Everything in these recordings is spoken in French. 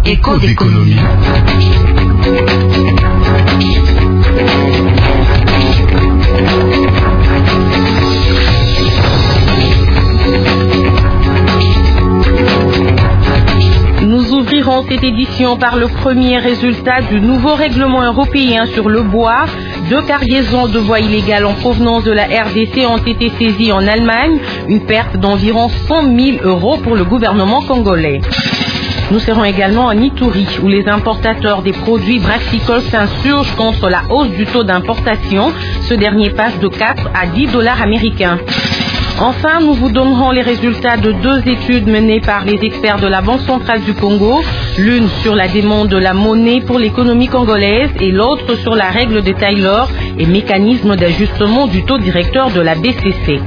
Écho d'économie. Nous ouvrirons cette édition par le premier résultat du nouveau règlement européen sur le bois. 2 cargaisons de bois illégales en provenance de la RDC ont été saisies en Allemagne, une perte d'environ 100 000 € pour le gouvernement congolais. Nous serons également en Ituri, où les importateurs des produits brassicoles s'insurgent contre la hausse du taux d'importation. Ce dernier passe de 4 à 10 $ américains. Enfin, nous vous donnerons les résultats de 2 études menées par les experts de la Banque centrale du Congo, l'une sur la demande de la monnaie pour l'économie congolaise et l'autre sur la règle de Taylor et mécanisme d'ajustement du taux directeur de la BCC.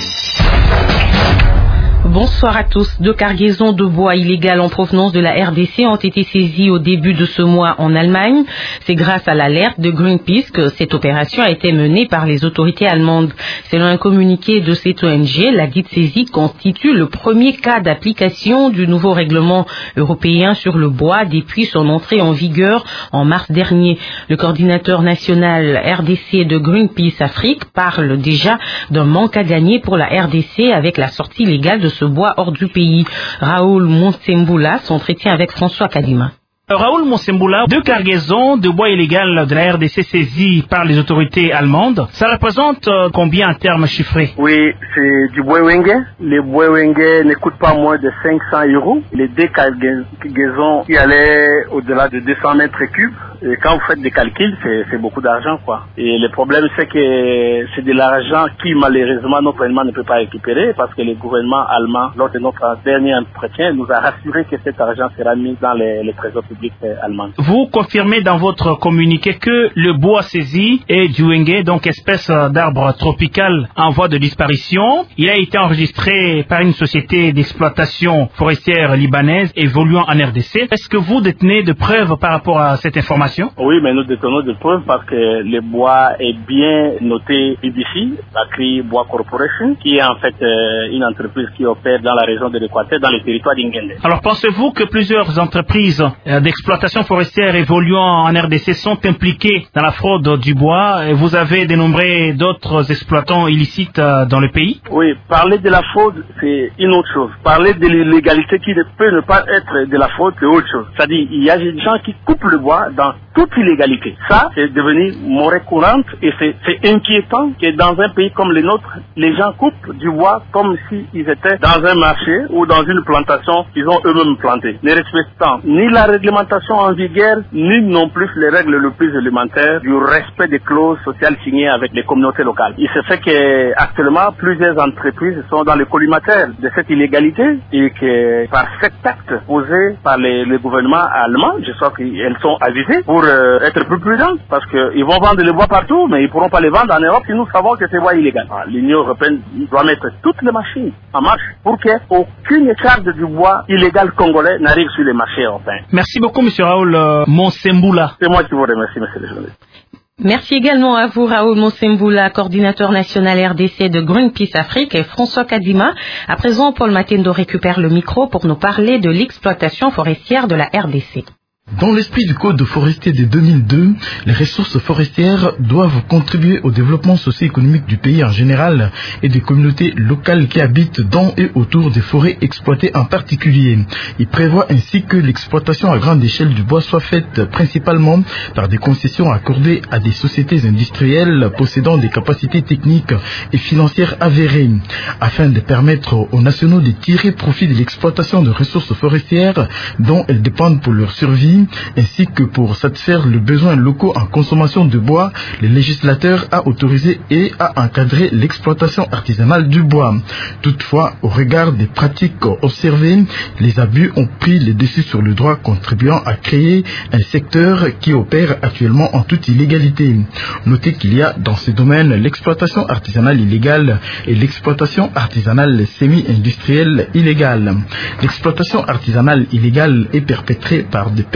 Bonsoir à tous. 2 cargaisons de bois illégales en provenance de la RDC ont été saisies au début de ce mois en Allemagne. C'est grâce à l'alerte de Greenpeace que cette opération a été menée par les autorités allemandes. Selon un communiqué de cette ONG, la dite saisie constitue le premier cas d'application du nouveau règlement européen sur le bois depuis son entrée en vigueur en mars dernier. Le coordinateur national RDC de Greenpeace Afrique parle déjà d'un manque à gagner pour la RDC avec la sortie légale de ce bois hors du pays. Raoul Monsembula s'entretient avec François Kadima. Raoul Monsembula, 2 cargaisons de bois illégal de la RDC saisies par les autorités allemandes. Ça représente combien en termes chiffrés? Oui, c'est du bois wenge. Les bois wenge ne coûtent pas moins de 500 €. Les 2 cargaisons qui allaient au-delà de 200 mètres cubes. Et quand vous faites des calculs, c'est beaucoup d'argent, quoi. Et le problème, c'est que c'est de l'argent qui, malheureusement, notre gouvernement ne peut pas récupérer parce que le gouvernement allemand, lors de notre dernier entretien, nous a rassuré que cet argent sera mis dans les trésors publics allemands. Vous confirmez dans votre communiqué que le bois saisi est du wenge, donc espèce d'arbre tropical en voie de disparition. Il a été enregistré par une société d'exploitation forestière libanaise évoluant en RDC. Est-ce que vous détenez de preuves par rapport à cette information? Oui, mais nous détenons des preuves parce que le bois est bien noté BBC, la CRI Bois Corporation, qui est en fait une entreprise qui opère dans la région de l'Équateur, dans le territoire d'Ingende. Alors pensez-vous que plusieurs entreprises d'exploitation forestière évoluant en RDC sont impliquées dans la fraude du bois et vous avez dénombré d'autres exploitants illicites dans le pays? Oui, parler de la fraude, c'est une autre chose. Parler de l'illégalité qui peut ne pas être de la fraude, c'est autre chose. C'est-à-dire, il y a des gens qui coupent le bois dans toute illégalité. Ça, c'est devenu monnaie courante et c'est inquiétant que dans un pays comme le nôtre, les gens coupent du bois comme s'ils étaient dans un marché ou dans une plantation qu'ils ont eux-mêmes plantée, ne respectant ni la réglementation en vigueur, ni non plus les règles les plus élémentaires du respect des clauses sociales signées avec les communautés locales. Il se fait que actuellement, plusieurs entreprises sont dans le collimateur de cette illégalité et que par cet acte posé par le gouvernement allemand, je crois qu'elles sont avisées pour être plus prudents parce qu'ils vont vendre le bois partout, mais ils ne pourront pas le vendre en Europe si nous savons que c'est bois illégal. L'Union européenne doit mettre toutes les machines en marche pour qu'aucune charge du bois illégal congolais n'arrive sur les marchés européens. Merci beaucoup, M. Raoul Monsembula. C'est moi qui vous remercie, monsieur le journaliste. Merci également à vous, Raoul Monsembula, coordinateur national RDC de Greenpeace Afrique, et François Kadima. À présent, Paul Matendo récupère le micro pour nous parler de l'exploitation forestière de la RDC. Dans l'esprit du Code forestier de 2002, les ressources forestières doivent contribuer au développement socio-économique du pays en général et des communautés locales qui habitent dans et autour des forêts exploitées en particulier. Il prévoit ainsi que l'exploitation à grande échelle du bois soit faite principalement par des concessions accordées à des sociétés industrielles possédant des capacités techniques et financières avérées, afin de permettre aux nationaux de tirer profit de l'exploitation de ressources forestières dont elles dépendent pour leur survie, ainsi que pour satisfaire les besoins locaux en consommation de bois. Le législateur a autorisé et a encadré l'exploitation artisanale du bois. Toutefois, au regard des pratiques observées, les abus ont pris le dessus sur le droit, contribuant à créer un secteur qui opère actuellement en toute illégalité. Notez qu'il y a dans ce domaine l'exploitation artisanale illégale et l'exploitation artisanale semi-industrielle illégale. L'exploitation artisanale illégale est perpétrée par des personnes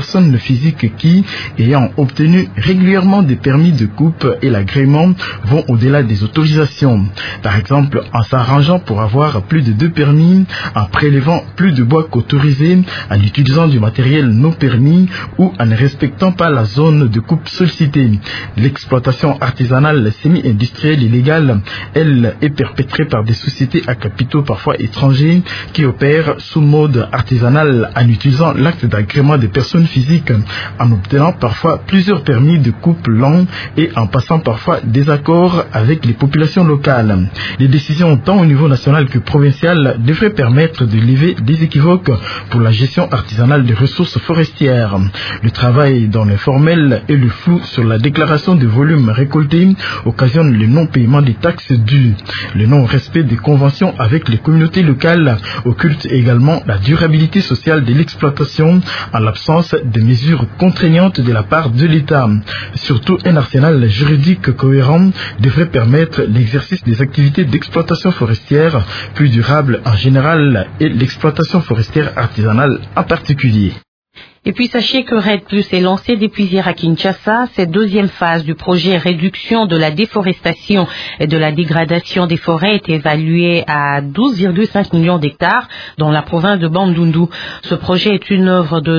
personnes physiques qui, ayant obtenu régulièrement des permis de coupe et l'agrément, vont au-delà des autorisations. Par exemple, en s'arrangeant pour avoir plus de 2 permis, en prélevant plus de bois qu'autorisé, en utilisant du matériel non permis ou en ne respectant pas la zone de coupe sollicitée. L'exploitation artisanale semi-industrielle illégale, elle, est perpétrée par des sociétés à capitaux parfois étrangers qui opèrent sous mode artisanal en utilisant l'acte d'agrément des personnes physiques, en obtenant parfois plusieurs permis de coupe longs et en passant parfois des accords avec les populations locales. Les décisions tant au niveau national que provincial devraient permettre de lever des équivoques pour la gestion artisanale des ressources forestières. Le travail dans l'informel et le flou sur la déclaration des volumes récoltés occasionnent le non-paiement des taxes dues. Le non-respect des conventions avec les communautés locales occulte également la durabilité sociale de l'exploitation en l'absence de mesures contraignantes de la part de l'État. Surtout, un arsenal juridique cohérent devrait permettre l'exercice des activités d'exploitation forestière plus durables en général et l'exploitation forestière artisanale en particulier. Et puis sachez que RED Plus est lancé depuis hier à Kinshasa. Cette deuxième phase du projet réduction de la déforestation et de la dégradation des forêts est évaluée à 12,5 millions d'hectares dans la province de Bandundu. Ce projet est une œuvre de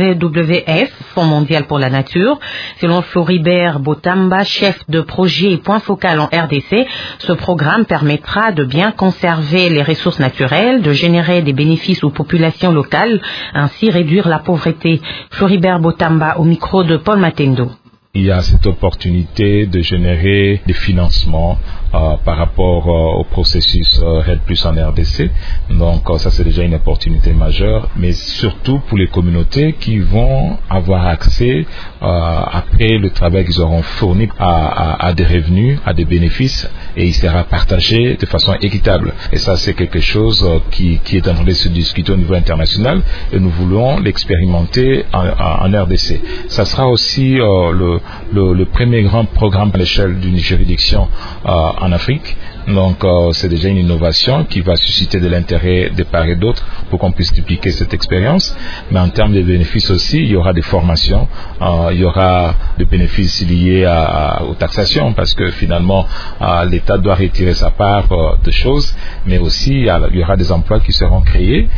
WWF, Fonds mondial pour la nature. Selon Floribert Botamba, chef de projet et point focal en RDC, ce programme permettra de bien conserver les ressources naturelles, de générer des bénéfices aux populations locales, ainsi réduire la pauvreté. Floribert Botamba au micro de Paul Matendo. Il y a cette opportunité de générer des financements par rapport au processus RED Plus en RDC. Donc ça c'est déjà une opportunité majeure, mais surtout pour les communautés qui vont avoir accès après le travail qu'ils auront fourni à des revenus, à des bénéfices, et il sera partagé de façon équitable. Et ça c'est quelque chose qui est en train de se discuter au niveau international, et nous voulons l'expérimenter en RDC. Ça sera aussi le premier grand programme à l'échelle d'une juridiction en Afrique. Donc c'est déjà une innovation qui va susciter de l'intérêt de part et d'autre pour qu'on puisse dupliquer cette expérience. Mais en termes de bénéfices aussi, il y aura des formations, il y aura des bénéfices liés aux taxations, parce que finalement l'État doit retirer sa part de choses, mais aussi il y aura des emplois qui seront créés.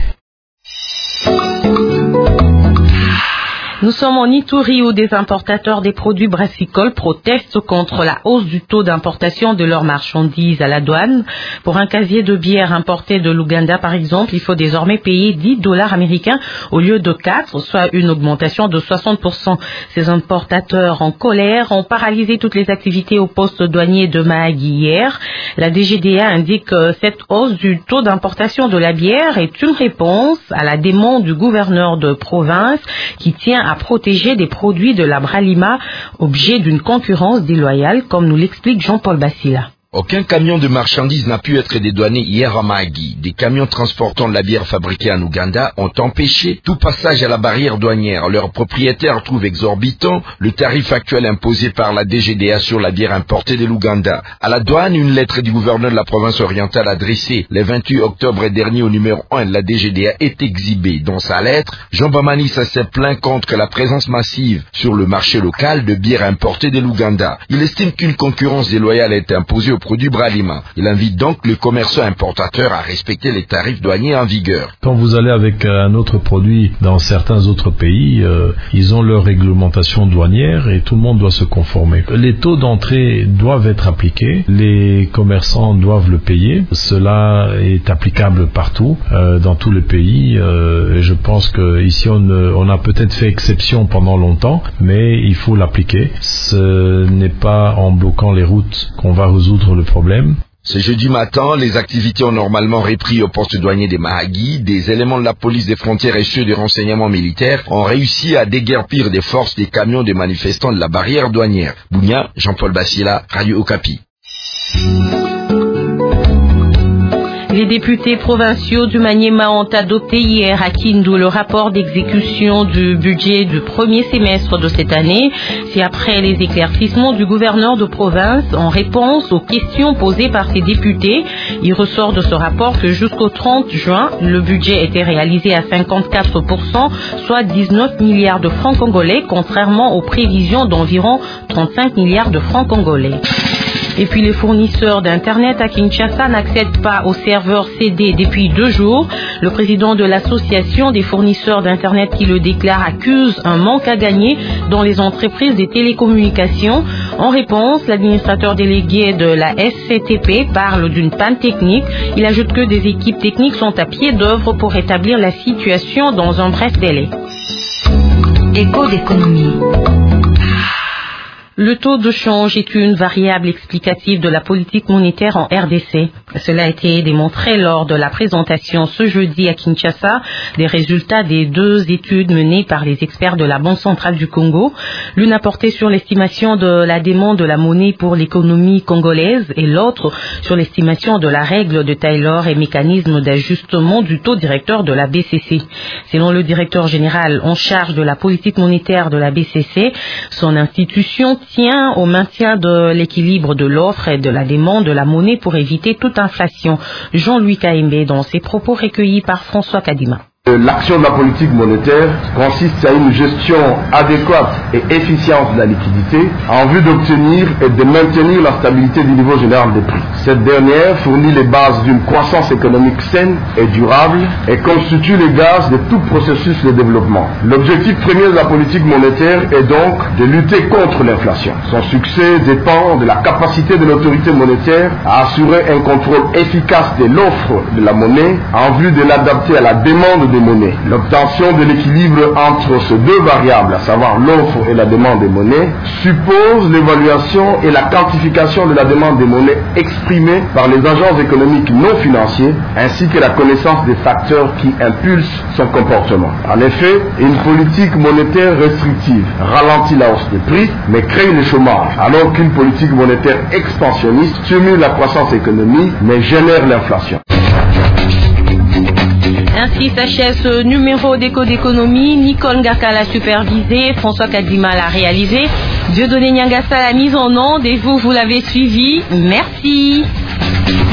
Nous sommes en Ituri où des importateurs des produits brassicoles protestent contre la hausse du taux d'importation de leurs marchandises à la douane. Pour un casier de bière importé de l'Ouganda, par exemple, il faut désormais payer $10 américains au lieu de 4, soit une augmentation de 60%. Ces importateurs en colère ont paralysé toutes les activités au poste douanier de Mahagi hier. La DGDA indique que cette hausse du taux d'importation de la bière est une réponse à la demande du gouverneur de province qui tient à protéger des produits de la Bralima, objet d'une concurrence déloyale, comme nous l'explique Jean-Paul Bassila. Aucun camion de marchandises n'a pu être dédouané hier à Mahagi. Des camions transportant de la bière fabriquée en Ouganda ont empêché tout passage à la barrière douanière. Leurs propriétaires trouvent exorbitant le tarif actuel imposé par la DGDA sur la bière importée de l'Ouganda. À la douane, une lettre du gouverneur de la province orientale adressée le 28 octobre dernier au numéro 1 de la DGDA est exhibée. Dans sa lettre, Jean Bamanis s'est plaint contre la présence massive sur le marché local de bière importée de l'Ouganda. Il estime qu'une concurrence déloyale est imposée aux produits Bralima. Il invite donc les commerçants importateurs à respecter les tarifs douaniers en vigueur. Quand vous allez avec un autre produit dans certains autres pays, ils ont leur réglementation douanière et tout le monde doit se conformer. Les taux d'entrée doivent être appliqués, les commerçants doivent le payer. Cela est applicable partout, dans tous les pays. Et je pense qu'ici on a peut-être fait exception pendant longtemps, mais il faut l'appliquer. Ce n'est pas en bloquant les routes qu'on va résoudre le problème. Ce jeudi matin, les activités ont normalement repris au poste douanier de Mahagi. Des éléments de la police des frontières et ceux des renseignements militaires ont réussi à déguerpir des forces des camions des manifestants de la barrière douanière. Bounia, Jean-Paul Bassila, Radio Okapi. Les députés provinciaux du Maniema ont adopté hier à Kindu le rapport d'exécution du budget du premier semestre de cette année. C'est après les éclaircissements du gouverneur de province en réponse aux questions posées par ces députés. Il ressort de ce rapport que jusqu'au 30 juin, le budget était réalisé à 54%, soit 19 milliards de francs congolais, contrairement aux prévisions d'environ 35 milliards de francs congolais. Et puis les fournisseurs d'Internet à Kinshasa n'accèdent pas aux serveurs CD depuis 2 jours. Le président de l'association des fournisseurs d'Internet qui le déclare accuse un manque à gagner dans les entreprises des télécommunications. En réponse, l'administrateur délégué de la SCTP parle d'une panne technique. Il ajoute que des équipes techniques sont à pied d'œuvre pour rétablir la situation dans un bref délai. Écho d'économie. Le taux de change est une variable explicative de la politique monétaire en RDC. Cela a été démontré lors de la présentation ce jeudi à Kinshasa des résultats des 2 études menées par les experts de la Banque centrale du Congo. L'une a porté sur l'estimation de la demande de la monnaie pour l'économie congolaise et l'autre sur l'estimation de la règle de Taylor et mécanisme d'ajustement du taux directeur de la BCC. Selon le directeur général en charge de la politique monétaire de la BCC, son institution tient au maintien de l'équilibre de l'offre et de la demande de la monnaie pour éviter toute inflation. Jean-Louis Kaimbe dans ses propos recueillis par François Kadima. L'action de la politique monétaire consiste à une gestion adéquate et efficiente de la liquidité en vue d'obtenir et de maintenir la stabilité du niveau général des prix. Cette dernière fournit les bases d'une croissance économique saine et durable et constitue les bases de tout processus de développement. L'objectif premier de la politique monétaire est donc de lutter contre l'inflation. Son succès dépend de la capacité de l'autorité monétaire à assurer un contrôle efficace de l'offre de la monnaie en vue de l'adapter à la demande des monnaies. L'obtention de l'équilibre entre ces 2 variables, à savoir l'offre et la demande des monnaies, suppose l'évaluation et la quantification de la demande des monnaies exprimée par les agents économiques non financiers, ainsi que la connaissance des facteurs qui impulsent son comportement. En effet, une politique monétaire restrictive ralentit la hausse des prix, mais crée le chômage, alors qu'une politique monétaire expansionniste stimule la croissance économique, mais génère l'inflation. Ainsi s'achève ce numéro d'Écho d'économie. Nicole Ngaka l'a supervisé, François Kadima l'a réalisé, Dieudonné Nyangasa l'a mise en onde et vous l'avez suivi. Merci.